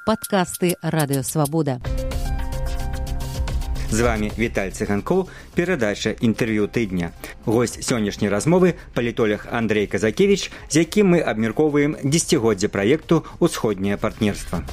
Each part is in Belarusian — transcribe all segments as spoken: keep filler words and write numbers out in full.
подкасты Радыё Свабода. З вами Віталь Цыганкоў, перадача інтэрв'ю тыдня. Госць сённяшняй размовы – палітолог Андрей Казакевич, з якім мы абмяркоўваем дзесяцігоддзе праекту «Усходняе партнерства».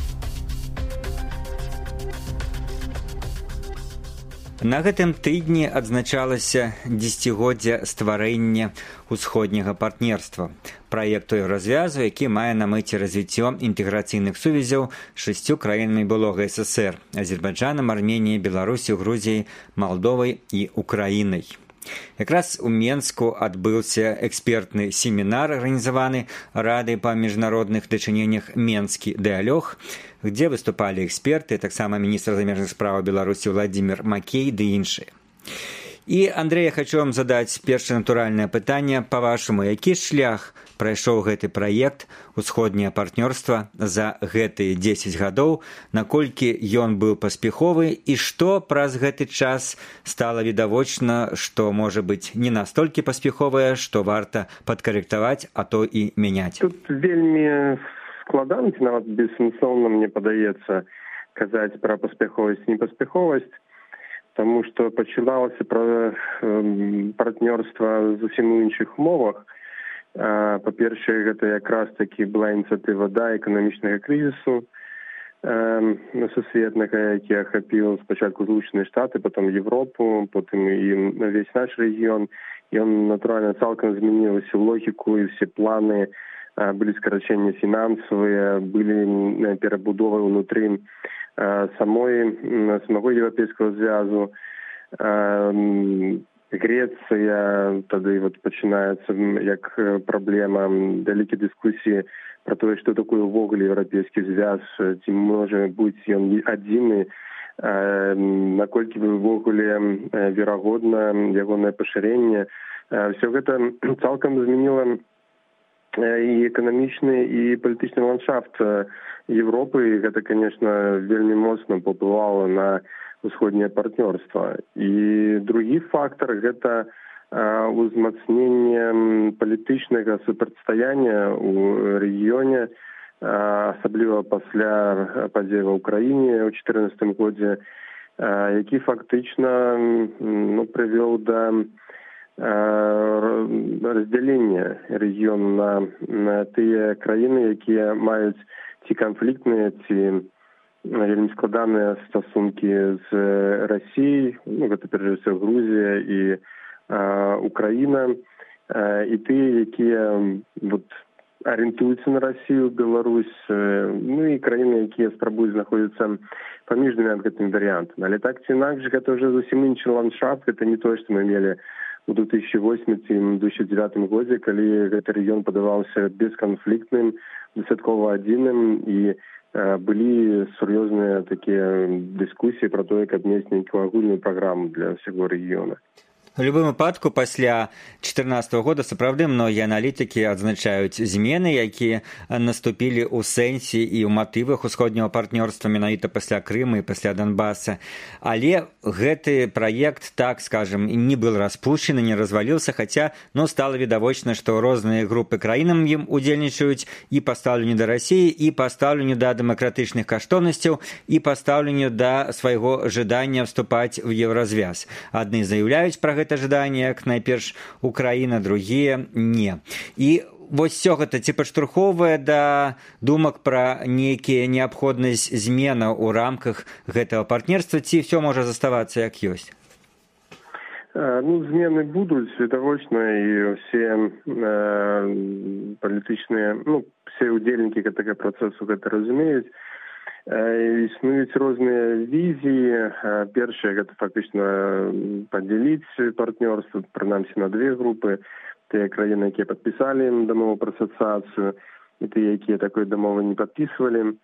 На гэтым тыдні адзначалася дзесяцігоддзе стварэння усходняга партнерства, праекту развязу, які мае на мэце развіццё інтэграцыйных сувязяў з шасцю краінамі былога СССР – Азербайджанам, Арменіяй, Беларусю, Грузіяй, Малдовай і Украінай. Якраз у Менску адбыўся экспертны семінар, арганізаваны Радай па міжнародных дачыненнях «Менскі дыалог», где выступали эксперты, таксама міністр замежных справаў Беларусі Владимир Макей ды іншыя. І, Андрей, я хочу вам задаць першае натуральнае пытанне. Па-вашаму, які шлях прайшоў гэты праект «Усходняе партнёрства» за гэтыя дзесяць гадоў, наколькі ён быў паспяховы і што праз гэты час стала відавочна, што можа быць не настолькі паспяховае, што варта падкарэктаваць, а то і мяняць? Тут вельмі складана, нават бессэнсоўна, мне падаецца, казаць пра паспяховасць і непаспяховасць, таму што пачыналася пра э, партнёрства зусім у іншых умовах. Э, па-першае, гэта якраз такі была ініцыятыва да эканамічнага крызісу э, сусветнага, які ахапіў спачатку Злучаныя Штаты, потым Европу, потым і весь наш рэгіён. Ён, натуральна, цалкам змяніўся логіку, і все планы, э, былі скарачэнні фінансавыя, былі перабудовы ўнутры самой, самого Еўрапейскага звязу. Грецыя, тады вот пачынаецца як праблема, вялікія дыскусіі пра тое, што такое ўвогуле Еўрапейскі звяз, ці можа быць ён адзіны, наколькі ўвогуле верагодна ягонае пашырэнне. Всё гэта цалкам змяніла і эканамічны, і палітычны ландшафт Европы. Гэта, конечно, вельмі моцна паўплывала на усходняе партнёрства. І другі фактор – гэта узмацненне палітычнага супрацьстаяння ў рэгіёне, асабліва пасля падзей ва ўкраіне ў чатырнаццатым годзе, які фактычна ну, прывёў да раздзялення рэгіёну на, на тыя краіны, якія маюць ці канфліктныя, ці вельмі складаныя стасункі з Расіяй, ну, гэта перш за ўсё Грузія і а, Украіна, а, і тыя, якія вот, арыентуюцца на Расію, Беларусь, ну і краіны, якія спрабуюць знаходзіцца паміж двума гэтымі варыянтамі. Але так ці інакш, гэта ўжо зусім іншы ландшафт, гэта не тое, што мы мелі у две тысячи восьмым - две тысячи девятым годзе, калі гэты рэгіён падаваўся бесканфліктным, дастаткова адзіным, і э, былі сур'ёзныя такія дыскусіі пра тое, каб мець нейкую агульную праграму для ўсяго рэгіёна. У любым выпадку, пасля чатырнаццатага года сапраўды многія аналітыкі адзначаюць змены, якія наступілі ў сэнсе і ў матывах усходняга партнёрства менавіта пасля Крыма і пасля Донбаса. Але гэты праект, так скажем, не быў распушчаны, не разваліўся, хаця ну, стала відавочна, што розныя групы краінам ім удзельнічаюць і па стаўленню да Расіі, і па стаўленню да дэмакратычных каштоўнасцяў, і па стаўленню да свайго жадання вступаць у Еўразвяз. Адны заяўляюць пра гэта жаданне, як найперш Украіна, другія не. І вось всё гэта ці падштурхоўвае да думак пра нейкія неабходнасць зменаў у рамках гэтага партнерства, ці всё можа заставацца як ёсць? Ну, змены будуць, відавочна, і ўсе э, палітычныя, ну, все ўдзельнікі гэтага працэсу гэта разумеюць. Існуюць розныя візіі. Першае, гэта фактычна падзяліць партнёрства, прынамсі на две групы. Тыя краіны, якія падпісалі дамову пра асацыяцыю, і тыя, якія такой дамовы не падпісвалі.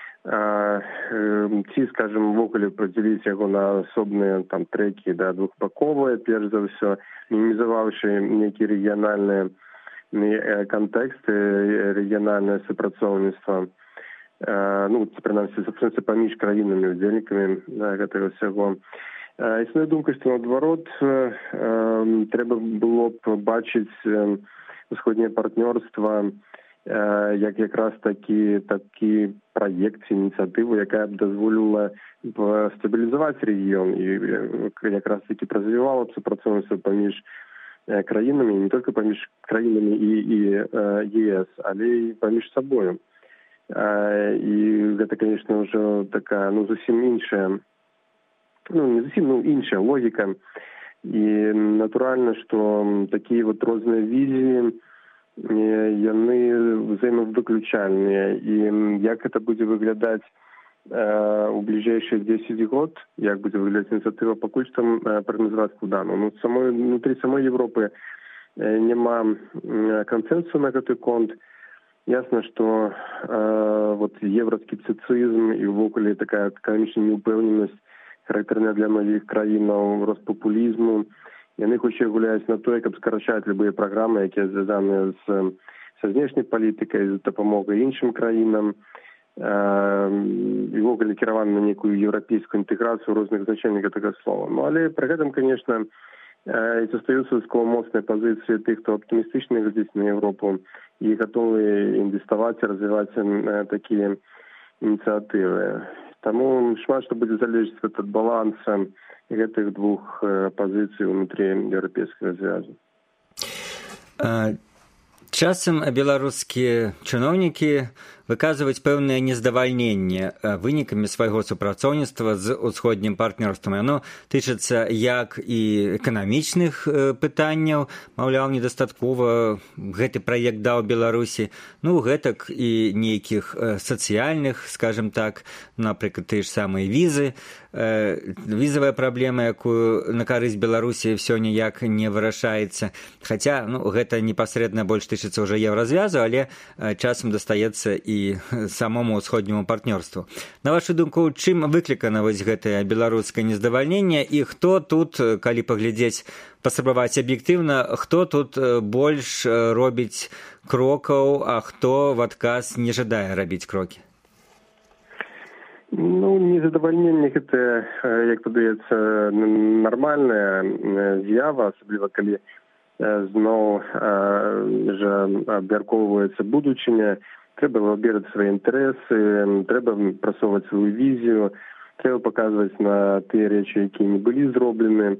Ці, скажем, ввогуле падзяліць яго на асобныя там трэкі, да, двухбаковыя, перш за ўсё, мінімізаваўшы нейкія рэгіянальныя кантэксты, рэгіянальнае супрацоўніцтва. Ну, прынамсі, супрацоўніцтва паміж краінамі, удзельнікамі да, гэтага ўсяго. Існуе думка, што наадварот трэба было б бачыць усходняе партнёрства як якраз такі такі праект, ініцыятыву, якая б дазволіла стабілізаваць рэгіён і якраз такі развівала б супрацоўніцтва паміж краінамі, не толькі паміж краінамі і, і ЕС, але і паміж сабою. І гэта, конечно, ўжо такая, ну, зусім іншая, ну, не зусім, ну, іншая логіка. І натуральна, што такія вот розныя візіі, яны взаимовыключальныя. І як гэта будзе выглядаць у ближайшие десять год, як будзе выглядаць ініцыятыва, пакуль што прагназаваць складана. Ну, самой, внутри самой Европы няма кансенсусу на гэты конт. Ясно, што э, вот евроскептицизм і ўвогуле такая эканамічная неупэўненасць, характэрная для многіх краінаў, рост папулізму, яны хутчэй гуляюць на тое, каб скарачаць любыя праграмы, якія звязаныя з са знешняй палітыкай, з дапамогай іншым краінам, і ўвогуле кіраваны на нейкую еўрапейскую інтэграцыю розных значэнняў гэтага слова. Ну, але пры гэтым, конечно, і застаюцца моцныя пазіцыі тых, хто аптымістычна глядзіць на Европу і гатовы інвеставаць і развіваць такія ініцыятывы. Таму шмат што будзе залежаць ад баланса гэтых двух пазіцый унутры еўрапейскага звязу. Часам беларускія чыноўнікі выказваюць пэўнае нездавальненне вынікамі свайго супрацоўніцтва з усходнім партнёрствам. Яно тычыцца як і эканамічных пытанняў, маўляў, недастаткова гэты праект даў Беларусі, ну, гэтак і нейкіх сацыяльных, скажем так, напрыклад, тыя ж самыя візы, візавая праблема, якую на карысць Беларусі ўсё ніяк не вырашаецца. Хаця, ну, гэта непасрэдна больш тычыцца ўжо еўразвязу, але часам дастаецца і самому ўсходняму партнёрству. На вашу думку, чым выклікана вось гэтае беларускае нездавальненне і хто тут, калі паглядзець, паспрабаваць аб'ектыўна, хто тут больш робіць крокаў, а хто в адказ не жадае рабіць крокі? Ну, незадавальненне гэта, як падаецца, нармальная з'ява, асабліва калі зноў жа абмяркоўваецца будучыня. Трэба выбіраць свае інтарэсы, трэба прасоўваць сваю візію, трэба паказваць на тыя рэчы, якія не былі зроблены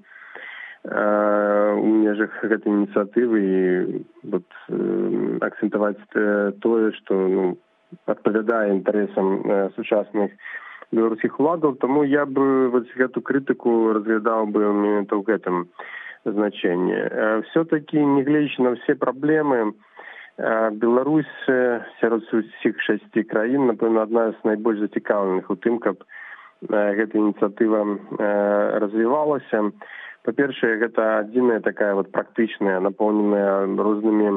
у межах гэтай ініцыятывы і вот, акцэнтаваць тое, што, ну, адпавядае інтарэсам сучасных беларускіх уладаў. Таму я бы вот гэту крытыку разглядаў бы менавіта ў гэтым значэнні. Все-таки, негледзячы на ўсе праблемы, Беларусь сярод усіх шасці краін, напэўна, адна з найбольш зацікаўленых у тым, каб гэта ініцыятыва развівалася. Па-першае, гэта адзіная такая вот практычная, напоўненая рознымі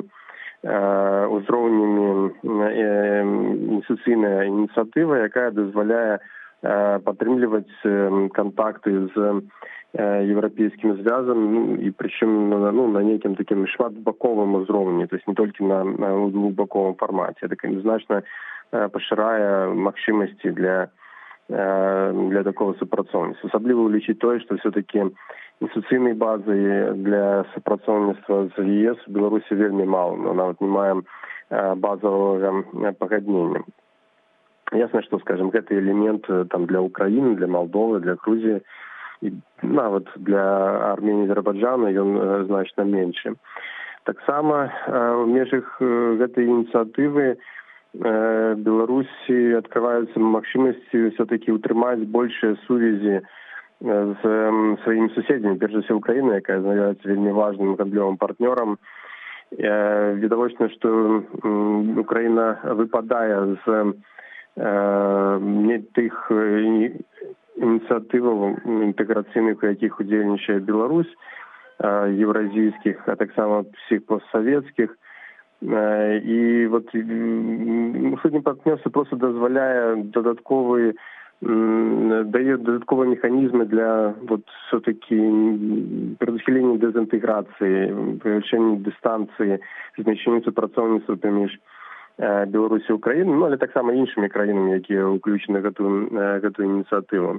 узроўнямі інстытуцыйная ініцыятыва, якая дазваляе падтрымліваць кантакты з еўрапейскім звязам, ну, і прычым, ну, на нейкім такім шматбаковым узроўні, то есть не толькі на, на двухбаковым фармаце. Так значна пашырае магчымасці для, для такого супрацоўніцтва. Асабліва ўлічыць тое, што все-таки інстытуцыйнай базы для супрацоўніцтва з ЕС у Беларусі вельмі мала, но нават не маем базовага пагаднення. Ясна, што, скажем, гэты элемент там для Украіны, для Малдовы, для Грузіі, і нават для Арменіі і Азербайджана ён значна меншы. Таксама ў межах гэтай ініцыятывы Беларусі адкрываюцца магчымасці все-таки ўтрымаць большыя сувязі з сваімі суседзямі, перш за ўсё Украіна, якая з'яўляецца вельмі важным гандлёвым партнёрам. Відавочна, што Украіна выпадае з не тых ініцыятываў інтэграцыйных, у якіх удзельнічае Беларусь, еўразійскіх, а таксама всіх постсавецкіх. І вот усходні партнёрства просто дазваляе дадатковы дае дадатковыя механізмы для вот все-таки предухілення дезінтэграцыі, павелічэння дыстанцыі, змяшчэння супрацоўніцтва паміж Беларусі і Украіны, ну, але таксама іншымі краінамі, якія ўключаны гэтую, гэтую ініцыятыву.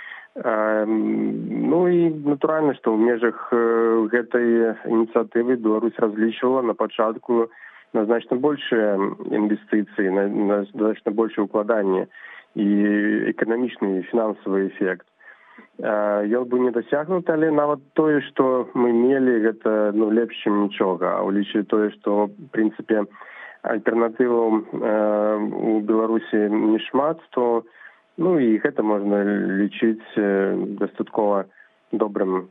Ну і натуральна, што ў межах гэтай ініцыятывы Беларусь разлічвала на пачатку на значна большыя інвестыцыі, на, на значна большае укладанне і эканамічны фінансавы эфект. Ён бы не дасягнуты, але нават тое, што мы мелі, гэта ну, лепш, чым нічога. А ўлічваючы тое, што, в прынцыпе, альтэрнатываў э, у Беларусі не шмат, то ну, і гэта можна лічыць э, дастаткова добрым,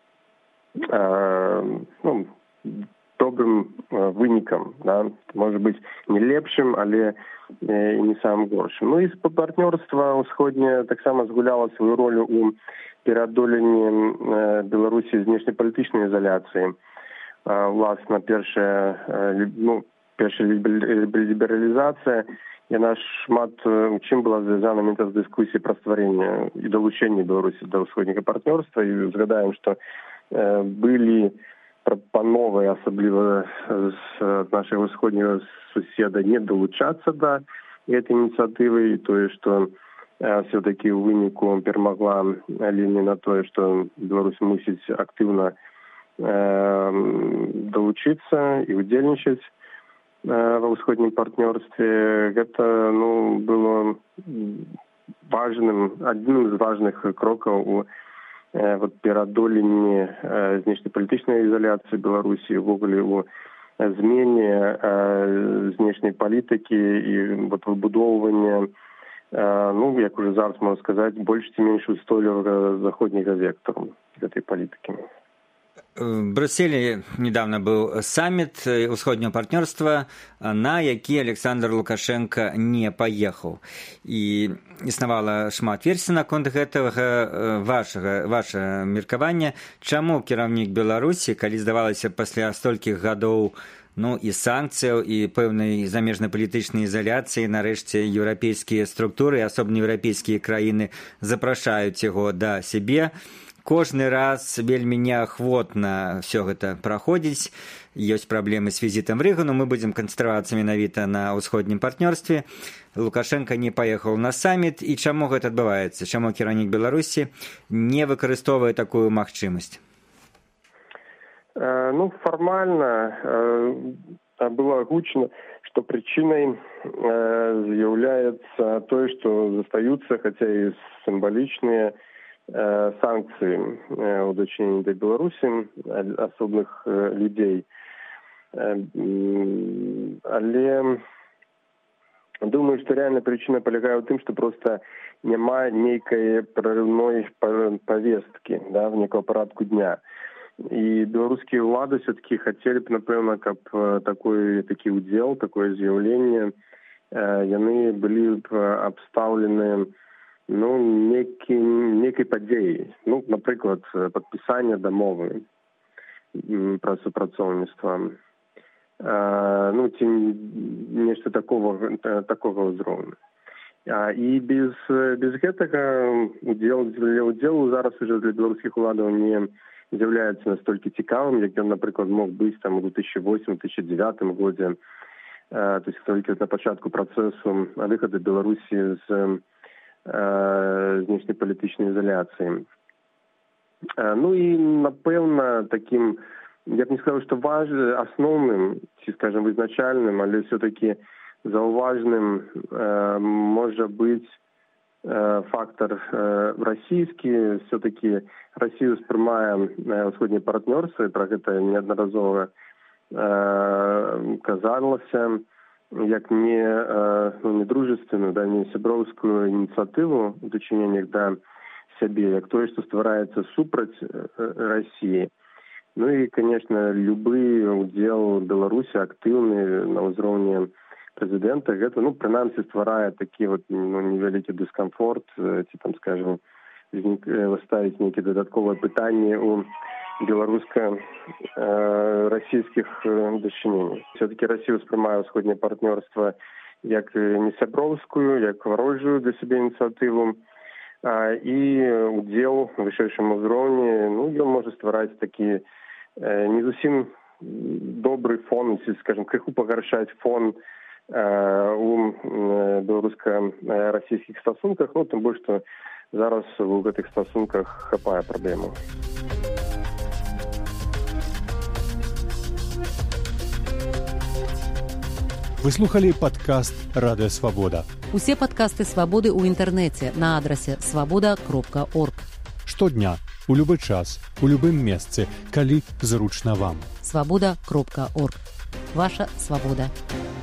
э, ну, добрым э, вынікам. Да? Можа быць, не лепшым, але і не самым горшым. Ну і партнёрства ўсходняе таксама згуляла сваю ролю у пераадоленні Беларусі знешнепалітычнай ізаляцыі. Власна, першая, ну, першая лібералізацыя, яна шмат у чым была звязана з дыскусіяй пра стварэнне і далучэнне Беларусі да ўсходняга партнёрства. І згадаем, што былі прапановы, асабліва з нашага ўсходняга суседа, не далучацца да гэтай ініцыятывы, і тое, што все-таки ў выніку перамагла лінія на тое, што Беларусь мусіць актыўна э, далучыцца і удзельнічаць э, ва ўсходнім партнёрстве. Гэта ну, было важным, адным з важных крокаў у э, вот, пераадоленні э, знешнепалітычнай ізаляцыі Беларусі, увогуле у змене э, знешняй палітыкі і вот, выбудоўвання, э, ну, як уже зараз можна сказаць, больш ці менш устойлівага заходняга вектару гэтай палітыкі. В Брюсселе недавно был саммит усходнего партнерства, на які Александр Лукашенко не поехал. И існавала шмат версій наконт гэтага. Вашага, ваше меркаванне, чаму кіраўнік Беларусі, калі здавалася пасля столькіх гадоў ну, і санкцыяў, і пэўнай замежнай палітычнай ізаляцыі, нарэшце еўрапейскія структуры, асобна еўрапейскія краіны запрашаюць яго да сябе, кожны раз вельмі неахвотна все гэта праходзіць. Ёсць праблемы з візітам Рэгану, мы будзем канцэнтравацца менавіта на ўсходнім партнёрстве. Лукашенко не паехаў на саміт, і чаму гэта адбываецца? Чаму кіраўнік Беларусі не выкарыстоўвае такую магчымасць? Э, ну, фармальна э, было гучна, што прычынай э, з'яўляецца тое, што застаюцца, хаця і сімвалічныя, санкцыі ў дачыненні да Беларусі асобных людзей. Але думаю, што рэальная прычына палягае ў тым, што проста няма нейкай прарыўной павесткі, да, в некага парадку дня. І беларускія ўлады все-таки хацелі б, напэўна, каб такой, такі ўдзел, такое з'яўленне, яны былі б абстаўлены ну, некі, некай падзеі. Ну, напрыклад, падпісанне дамовы пра супрацоўніцтва. А, ну, ці нешта такого, такога ўзроўню. А, і без, без гэтага удзел, для ўдзелу зараз уже для беларускіх уладаў не з'яўляецца настолькі цікавым, як ён, напрыклад, мог быць там у две тысячи восьмым — две тысячи девятым годзе. А, то есть толькі на пачатку працэсу выхаду Беларусі з знешнепалітычнай ізаляцыі. Ну і, напэўна, такім, я б не сказаў, што важ... асноўным, ці, скажем, вызначальным, але все-таки заўважным э, можа быць э, фактор э, расійскі. Все-таки Расію спрымае ўсходняе партнёрства, пра гэта неаднаразова э, казалася, як не, ну, не дружественную, да, не сяброўскую ініцыятыву у дачыненнях да сябе, як тое, што ствараецца супраць Расіі. Ну і, конечно, любы удзел Беларусі актыўны на ўзроўні прэзідэнта, гэта, ну, прынамсі, стварае такі вот, ну, невялікі дыскамфорт, ці там, скажем, ставіць нейкія дадатковыя пытанні у беларуска-расійскіх дачыненняў. Все-таки Расія ўспрымае ўсходняе партнёрства як не сяброўскую, як варожую для сябе ініцыятыву, і удзел у вышэйшым узроўні, ну, ён можа ствараць такі не зусім добры фон, скажем, крыху пагаршаць фон у беларуска-расійскіх стасунках, ну, тым больш, што зараз у гэтых стасунках хапае праблемаў. Вы слухали падкаст Радыё Свабода. Усе падкасты Свабоды ў інтэрнэце на адрасе свабода кропка орг. Штодня, у любы час, у любым месцы, калі зручна вам. свабода кропка орг. Ваша свабода.